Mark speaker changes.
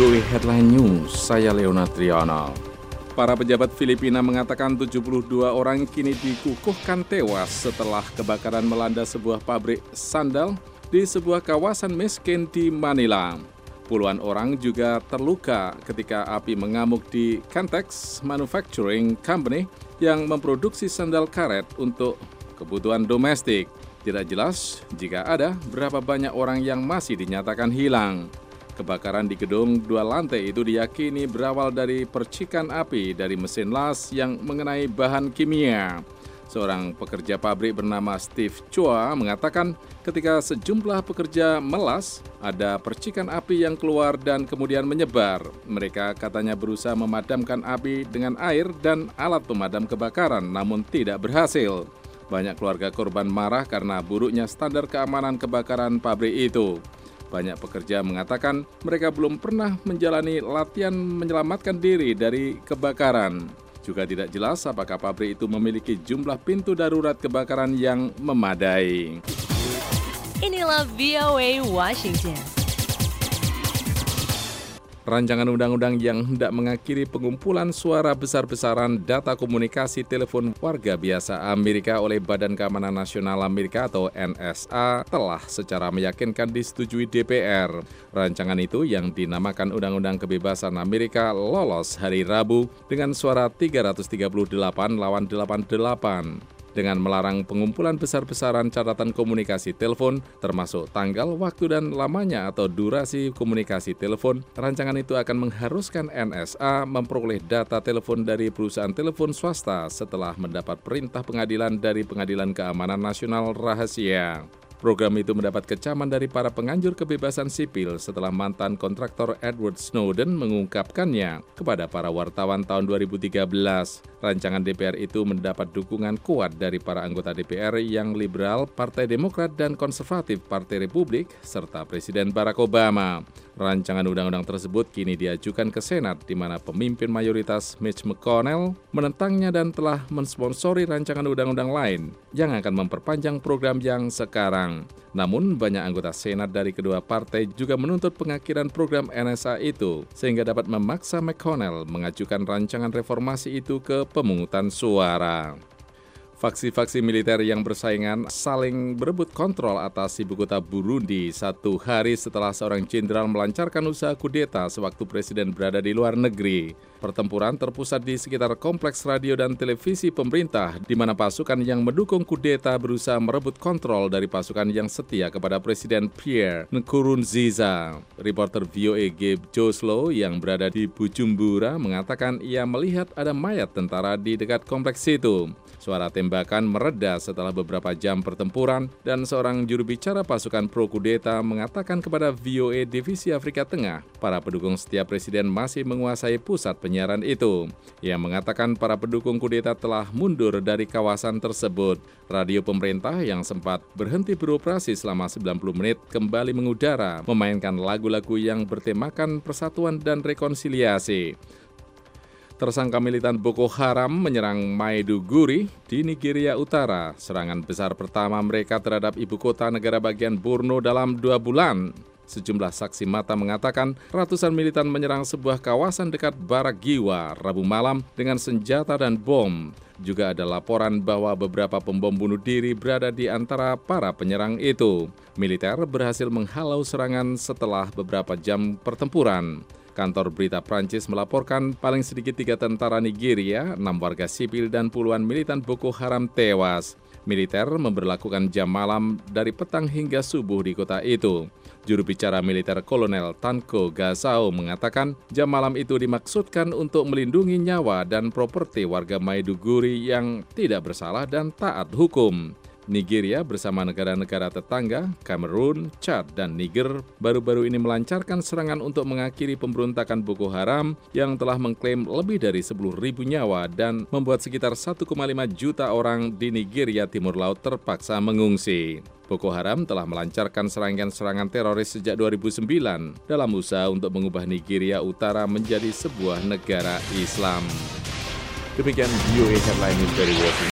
Speaker 1: VOA Headline News, saya Leona Triana. Para pejabat Filipina mengatakan 72 orang kini dikukuhkan tewas setelah kebakaran melanda sebuah pabrik sandal di sebuah kawasan miskin di Manila. Puluhan orang juga terluka ketika api mengamuk di Cantex Manufacturing Company yang memproduksi sandal karet untuk kebutuhan domestik. Tidak jelas jika ada berapa banyak orang yang masih dinyatakan hilang. Kebakaran di gedung 2 lantai itu diyakini berawal dari percikan api dari mesin las yang mengenai bahan kimia. Seorang pekerja pabrik bernama Steve Chua mengatakan ketika sejumlah pekerja melas, ada percikan api yang keluar dan kemudian menyebar. Mereka katanya berusaha memadamkan api dengan air dan alat pemadam kebakaran, namun tidak berhasil. Banyak keluarga korban marah karena buruknya standar keamanan kebakaran pabrik itu. Banyak pekerja mengatakan mereka belum pernah menjalani latihan menyelamatkan diri dari kebakaran. Juga tidak jelas apakah pabrik itu memiliki jumlah pintu darurat kebakaran yang memadai.
Speaker 2: Inilah VOA Washington.
Speaker 1: Rancangan undang-undang yang hendak mengakhiri pengumpulan suara besar-besaran data komunikasi telepon warga biasa Amerika oleh Badan Keamanan Nasional Amerika atau NSA telah secara meyakinkan disetujui DPR. Rancangan itu yang dinamakan Undang-Undang Kebebasan Amerika lolos hari Rabu dengan suara 338 lawan 88. Dengan melarang pengumpulan besar-besaran catatan komunikasi telepon, termasuk tanggal, waktu, dan lamanya atau durasi komunikasi telepon, rancangan itu akan mengharuskan NSA memperoleh data telepon dari perusahaan telepon swasta setelah mendapat perintah pengadilan dari Pengadilan Keamanan Nasional Rahasia. Program itu mendapat kecaman dari para penganjur kebebasan sipil setelah mantan kontraktor Edward Snowden mengungkapkannya kepada para wartawan tahun 2013. Rancangan DPR itu mendapat dukungan kuat dari para anggota DPR yang liberal, Partai Demokrat, dan konservatif Partai Republik, serta Presiden Barack Obama. Rancangan undang-undang tersebut kini diajukan ke Senat, di mana pemimpin mayoritas Mitch McConnell menentangnya dan telah mensponsori rancangan undang-undang lain yang akan memperpanjang program yang sekarang. Namun, banyak anggota Senat dari kedua partai juga menuntut pengakhiran program NSA itu, sehingga dapat memaksa McConnell mengajukan rancangan reformasi itu ke pemungutan suara. Faksi-faksi militer yang bersaingan saling berebut kontrol atas ibu kota Burundi 1 hari setelah seorang jenderal melancarkan usaha kudeta sewaktu presiden berada di luar negeri. Pertempuran terpusat di sekitar kompleks radio dan televisi pemerintah, di mana pasukan yang mendukung kudeta berusaha merebut kontrol dari pasukan yang setia kepada Presiden Pierre Nkurunziza. Reporter VOA Gabe Joslow yang berada di Bujumbura mengatakan ia melihat ada mayat tentara di dekat kompleks itu. Suara tembakan mereda setelah beberapa jam pertempuran dan seorang juru bicara pasukan pro-kudeta mengatakan kepada VOA Divisi Afrika Tengah, para pendukung setia presiden masih menguasai pusat penyiaran itu. Ia mengatakan para pendukung kudeta telah mundur dari kawasan tersebut. Radio pemerintah yang sempat berhenti beroperasi selama 90 menit kembali mengudara, memainkan lagu-lagu yang bertemakan persatuan dan rekonsiliasi. Tersangka militan Boko Haram menyerang Maiduguri di Nigeria Utara. Serangan besar pertama mereka terhadap ibu kota negara bagian Borno dalam 2 bulan. Sejumlah saksi mata mengatakan ratusan militan menyerang sebuah kawasan dekat Barak Giwa Rabu malam dengan senjata dan bom. Juga ada laporan bahwa beberapa pembom bunuh diri berada di antara para penyerang itu. Militer berhasil menghalau serangan setelah beberapa jam pertempuran. Kantor berita Prancis melaporkan paling sedikit 3 tentara Nigeria, 6 warga sipil, dan puluhan militan Boko Haram tewas. Militer memberlakukan jam malam dari petang hingga subuh di kota itu. Juru bicara militer Kolonel Tanko Gasao mengatakan jam malam itu dimaksudkan untuk melindungi nyawa dan properti warga Maiduguri yang tidak bersalah dan taat hukum. Nigeria bersama negara-negara tetangga, Kamerun, Chad, dan Niger baru-baru ini melancarkan serangan untuk mengakhiri pemberontakan Boko Haram yang telah mengklaim lebih dari 10.000 nyawa dan membuat sekitar 1,5 juta orang di Nigeria Timur Laut terpaksa mengungsi. Boko Haram telah melancarkan serangan teroris sejak 2009 dalam usaha untuk mengubah Nigeria Utara menjadi sebuah negara Islam. Demikian VOA Headline News dari Washington.